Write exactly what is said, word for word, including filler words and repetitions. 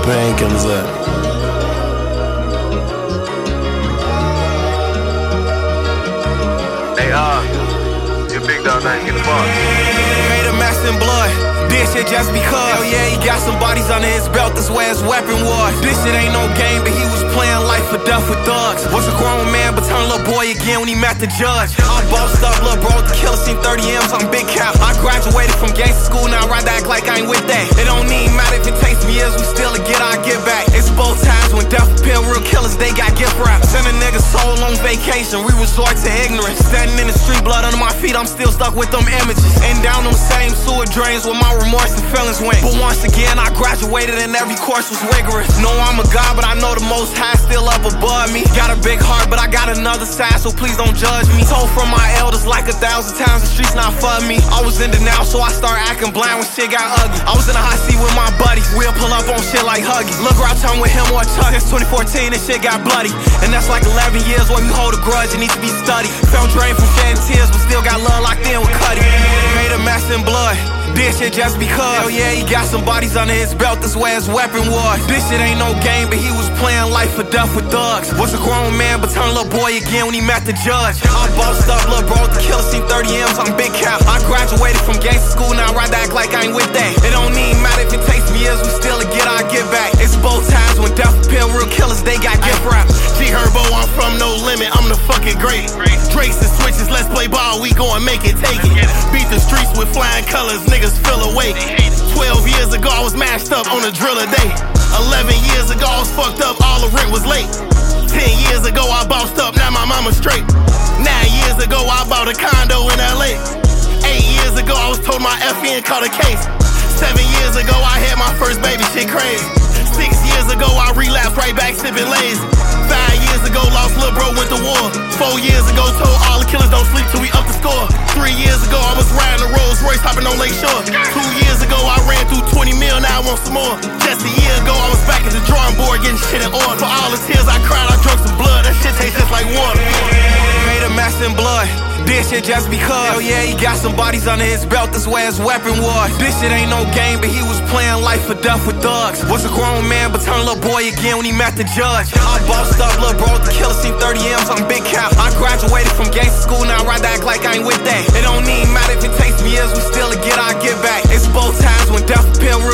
painkillers at? Hey, uh, your big dog now, get the ball. Made a mess in blood. This shit just because. Hell yeah, he got some bodies under his belt, that's where his weapon was. This shit ain't no game, but he was playing life or death with thugs. Was a grown man, but turned little boy again when he met the judge. I'm bossed up, little bro, the killer seen thirty M's, I'm big cap. I graduated from gangster school, now I ride act like I ain't with that. It don't even matter if it takes me years, we still a get our get back. It's both times when death appeal, real killers, they got gift wrap. Send a nigga soul on vacation, we resort to ignorance. Standing in the street, blood under my feet, I'm still stuck with them images. And down them same sewer drains where my remorse and feelings went. But once again, I graduated and every course was rigorous. Know I'm a god, but I know the most high still up above me. Got a big heart, but I got another side, so please don't judge me. Told from my elders like a thousand times, the streets not for me. I was in denial, so I started acting blind when shit got ugly. I was in a hot seat with my buddies, we'll pull up on shit like Huggy. Look around town with him or Chuck, it's twenty fourteen, and shit got bloody. And that's like eleven years where you hold a grudge, it needs to be studied. Felt drained from shedding tears, but still got love locked in with Cuddy. Made a mess in blood. This shit just because. Hell yeah, he got some bodies under his belt, that's where his weapon was. This shit ain't no game, but he was playing life or death with thugs. Was a grown man, but turned little boy again when he met the judge. I'm bossed up, little bro, the killer seen thirty M's, I'm big cap. I graduated from gangster school, now I ride act like I ain't with that. It don't even matter if it takes me years, we still a get our get back. It's both times when death appeal, real killers, they got gift wrap. G Herbo, I'm from No Limit, I'm the fucking great. Drakes and switches, let's play ball, we gon' make it, take it. Beat the streets with flying colors, niggas feel awake. Twelve years ago, I was mashed up on a driller day. Eleven years ago, I was fucked up, all the rent was late. Ten years ago, I bossed up, now my mama straight. Nine years ago, I bought a condo in L A. Eight years ago, I was told my F N caught a case. Seven years ago, I had my first baby, shit crazy. Six years ago, I relapsed right back sipping lazy. Five years ago, lost lil' bro, went to war. Four years ago, told all the killers don't sleep till we up the score. Three years ago, I was riding a Rolls Royce, hopping on Lake Shore. Two years ago, I ran through twenty mil, now I want some more. Just a year ago, I was back at the drawing board, getting shit in order. For all the tears I cried, I drunk some blood, that shit tastes just like water. Made a mess in blood. This shit just because. Hell yeah, he got some bodies under his belt, that's where his weapon was. This shit ain't no game, but he was playing life or death with thugs. Was a grown man, but turned little boy again when he met the judge. I'm bossed up, little bro, the killer seen thirty M's, I'm big cap. I graduated from gangster school, now I ride act like I ain't with that. It don't even matter if it takes me years, we still a get our get back. It's both times when death appeal,